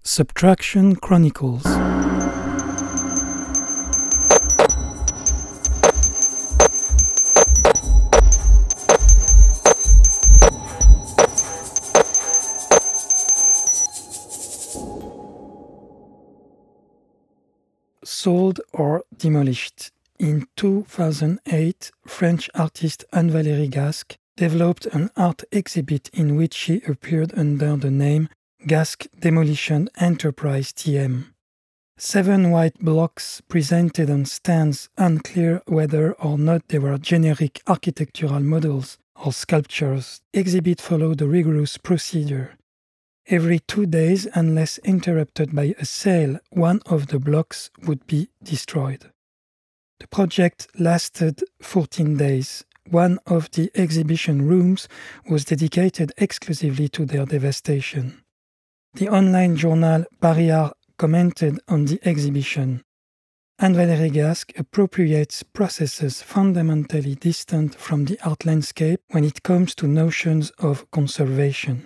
Subtraction Chronicles. Sold or demolished. In 2008, French artist Anne-Valérie Gasque developed an art exhibit in which she appeared under the name Gasque Demolition Enterprise TM. 7 white blocks presented on stands, unclear whether or not they were generic architectural models or sculptures. Exhibit followed a rigorous procedure. Every 2 days, unless interrupted by a sale, one of the blocks would be destroyed. The project lasted 14 days. One of the exhibition rooms was dedicated exclusively to their devastation. The online journal Paris Art commented on the exhibition. Anne-Valérie Gasque appropriates processes fundamentally distant from the art landscape when it comes to notions of conservation.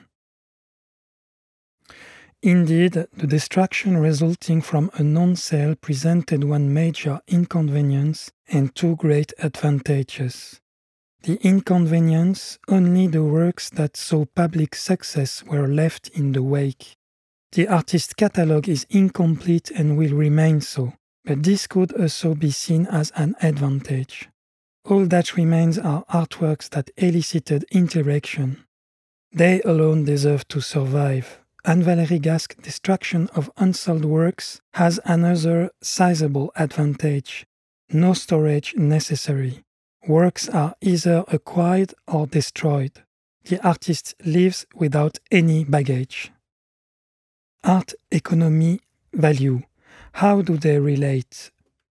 Indeed, the destruction resulting from a non-sale presented one major inconvenience and 2 great advantages. The inconvenience, only the works that saw public success were left in the wake. The artist's catalogue is incomplete and will remain so, but this could also be seen as an advantage. All that remains are artworks that elicited interaction. They alone deserve to survive. Anne-Valérie Gasque's destruction of unsold works has another sizable advantage: no storage necessary. Works are either acquired or destroyed. The artist lives without any baggage. Art, economy, value. How do they relate?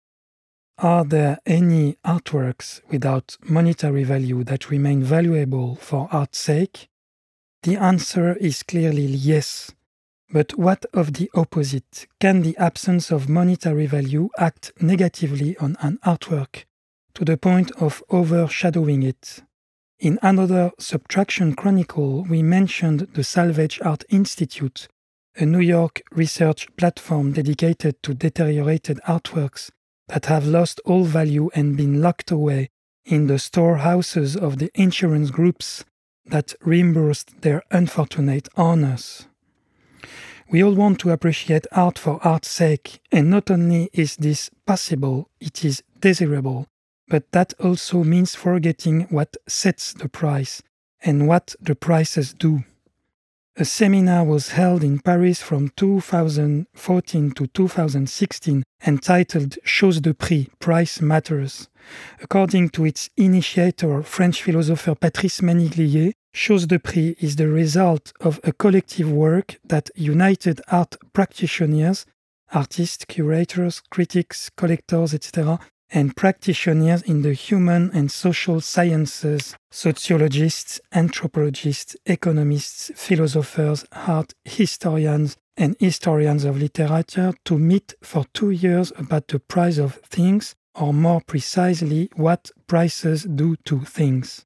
Are there any artworks without monetary value that remain valuable for art's sake? The answer is clearly yes. But what of the opposite? Can the absence of monetary value act negatively on an artwork to the point of overshadowing it? In another Subtraction Chronicle, we mentioned the Salvage Art Institute, a New York research platform dedicated to deteriorated artworks that have lost all value and been locked away in the storehouses of the insurance groups that reimbursed their unfortunate owners. We all want to appreciate art for art's sake, and not only is this possible, it is desirable, but that also means forgetting what sets the price and what the prices do. A seminar was held in Paris from 2014 to 2016 entitled Chose de Prix, Price Matters. According to its initiator, French philosopher Patrice Maniglier, Chose de Prix is the result of a collective work that united art practitioners, artists, curators, critics, collectors, etc., and practitioners in the human and social sciences, sociologists, anthropologists, economists, philosophers, art historians, and historians of literature to meet for 2 years about the price of things, or more precisely, what prices do to things.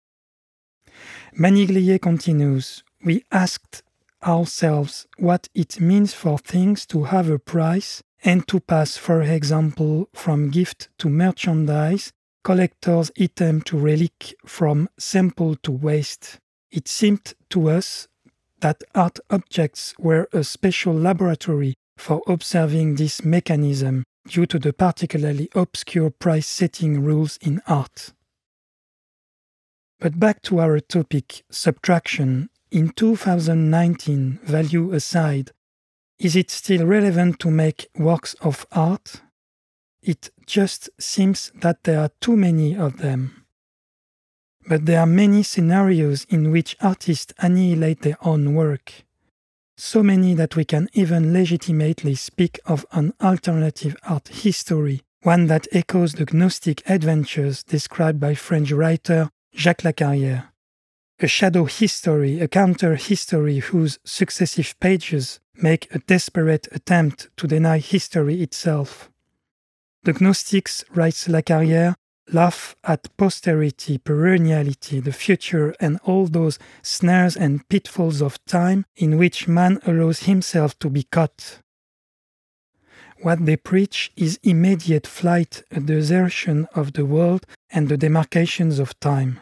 Maniglier continues, we asked ourselves what it means for things to have a price and to pass, for example, from gift to merchandise, collector's item to relic, from sample to waste. It seemed to us that art objects were a special laboratory for observing this mechanism due to the particularly obscure price-setting rules in art. But back to our topic, subtraction. In 2019, value aside, is it still relevant to make works of art? It just seems that there are too many of them. But there are many scenarios in which artists annihilate their own work. So many that we can even legitimately speak of an alternative art history, one that echoes the Gnostic adventures described by French writer Jacques Lacarrière. A shadow history, a counter-history whose successive pages make a desperate attempt to deny history itself. The Gnostics, writes Lacarrière, laugh at posterity, perenniality, the future, and all those snares and pitfalls of time in which man allows himself to be caught. What they preach is immediate flight, a desertion of the world and the demarcations of time.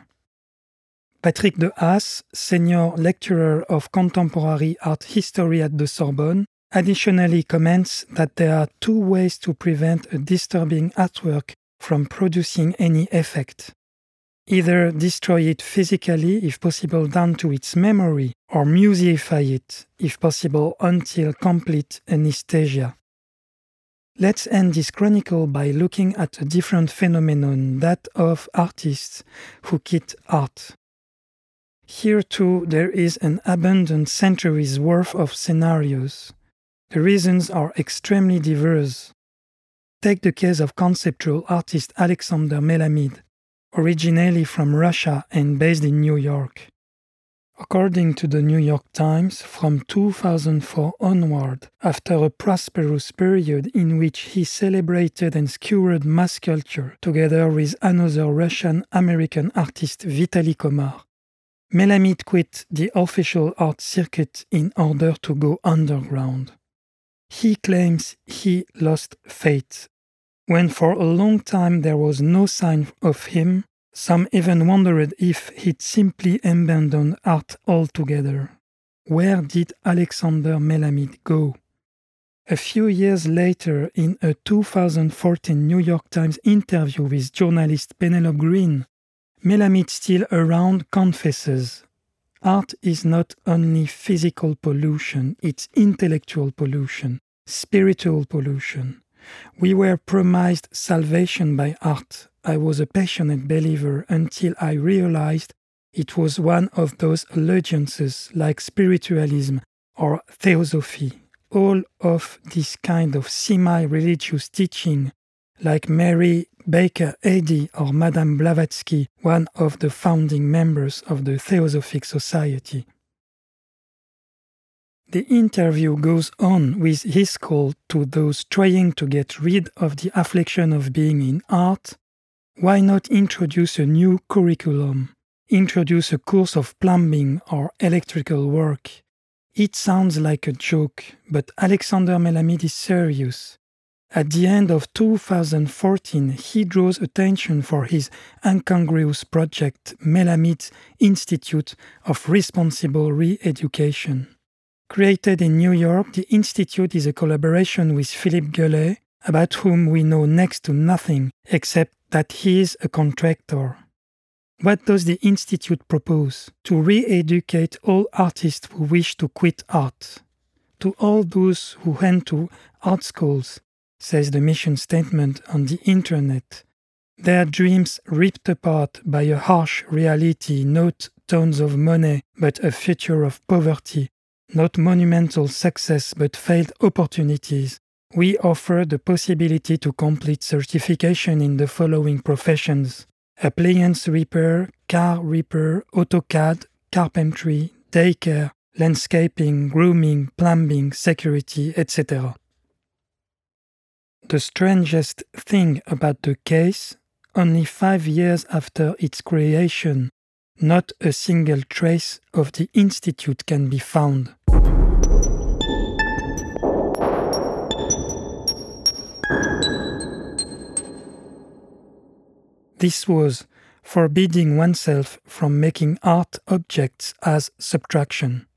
Patrick de Haas, senior lecturer of contemporary art history at the Sorbonne, additionally comments that there are two ways to prevent a disturbing artwork from producing any effect. Either destroy it physically, if possible down to its memory, or museify it, if possible until complete anesthesia. Let's end this chronicle by looking at a different phenomenon, that of artists who quit art. Here too there is an abundant centuries worth of scenarios. The reasons are extremely diverse. Take the case of conceptual artist Alexander Melamide, originally from Russia and based in New York. According to the New York Times, from 2004 onward, after a prosperous period in which he celebrated and skewered mass culture together with another Russian-American artist Vitaly Komar, Melamide quit the official art circuit in order to go underground. He claims he lost faith. When for a long time there was no sign of him, some even wondered if he'd simply abandoned art altogether. Where did Alexander Melamide go? A few years later, in a 2014 New York Times interview with journalist Penelope Green, Melamide, still around, confesses, "Art is not only physical pollution, it's intellectual pollution, spiritual pollution. We were promised salvation by art. I was a passionate believer until I realized it was one of those allegiances like spiritualism or theosophy. All of this kind of semi-religious teaching, like Mary Baker Eddy or Madame Blavatsky, one of the founding members of the Theosophic Society." The interview goes on with his call to those trying to get rid of the affliction of being in art. Why not introduce a new curriculum? Introduce a course of plumbing or electrical work? It sounds like a joke, but Alexander Melamide is serious. At the end of 2014, he draws attention for his incongruous project, Melamide's Institute of Responsible Re-Education. Created in New York, the Institute is a collaboration with Philippe Guelet, about whom we know next to nothing except that he is a contractor. What does the Institute propose? To re-educate all artists who wish to quit art. To all those who went to art schools, says the mission statement on the internet. Their dreams ripped apart by a harsh reality, not tons of money, but a future of poverty. Not monumental success, but failed opportunities. We offer the possibility to complete certification in the following professions: appliance repair, car repair, AutoCAD, carpentry, daycare, landscaping, grooming, plumbing, security, etc. The strangest thing about the case, only 5 years after its creation, not a single trace of the Institute can be found. This was forbidding oneself from making art objects as subtraction.